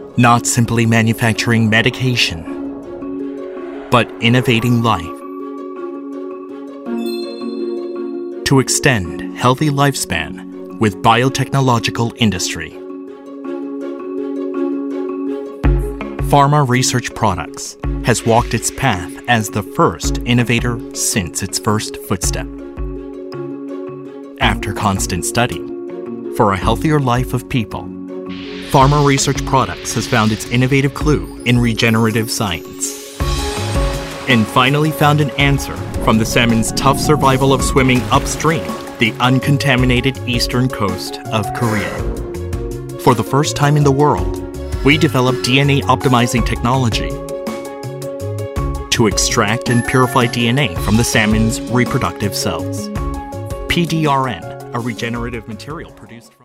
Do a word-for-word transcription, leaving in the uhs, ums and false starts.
Not simply manufacturing medication, but innovating life. To extend healthy lifespan with biotechnological industry. Pharma Research Products has walked its path as the first innovator since its first footstep. After constant study, for a healthier life of people, Pharma Research Products has found its innovative clue in regenerative science. And finally found an answer from the salmon's tough survival of swimming upstream the uncontaminated eastern coast of Korea. For the first time in the world, we developed D N A optimizing technology to extract and purify D N A from the salmon's reproductive cells. P D R N, a regenerative material produced from